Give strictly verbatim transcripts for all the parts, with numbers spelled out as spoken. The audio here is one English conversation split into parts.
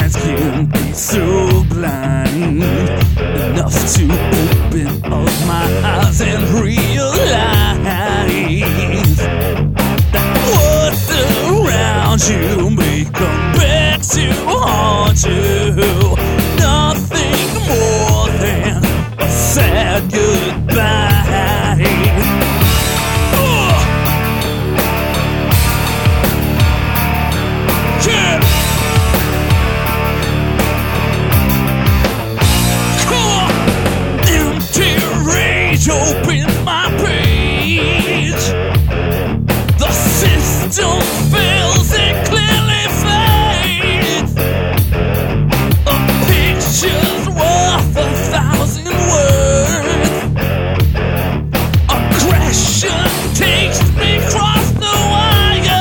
eyes can be so blind enough to open up my eyes and realize that what's around you may come back to haunt you. Nothing more than a sad goodbye. Open my page. The system fails and clearly fades. A picture's worth a thousand words. Aggression takes me across the wire.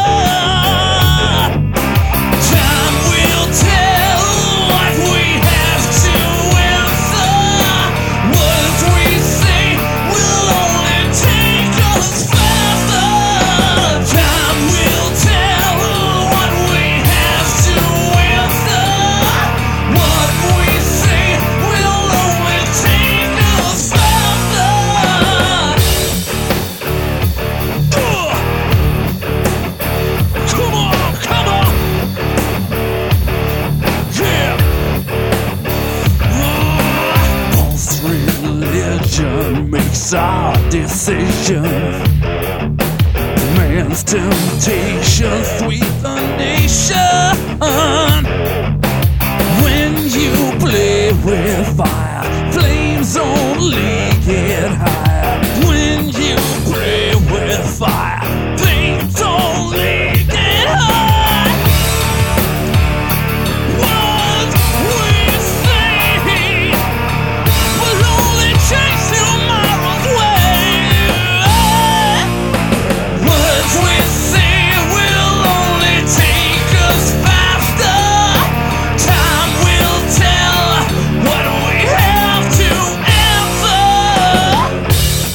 Time will tell what we have to answer. Words we say will only take us faster. Time will tell what we have to answer. What we say will only take us faster. Ugh. Come on, come on. Yeah. Uh, false religion makes our decisions. Man's temptation, sweet the nation. When you play with fire, flames only get higher. When you play with fire, flames only get higher. What we say will only change tomorrow's way. Words we say will only take us faster. Time will tell what we have to answer.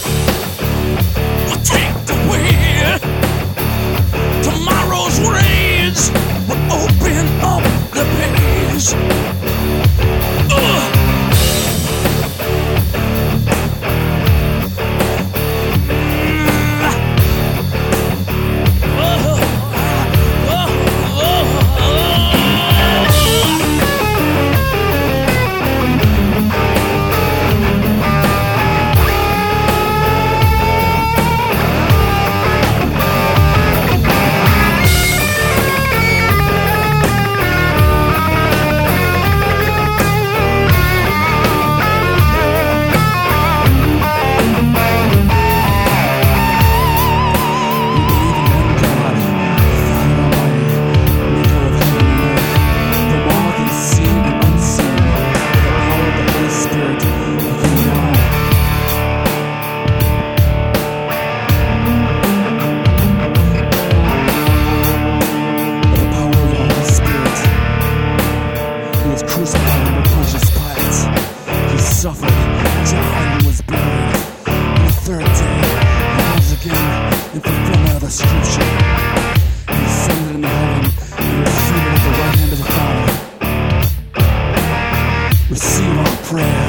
We'll take the wheel. Tomorrow's rage will open up the page. Ugh. Suffered, died, and was buried. On the third day, he rose again in fulfillment of the scripture. He ascended into heaven and was seated at the right hand of the Father. Receive our prayer.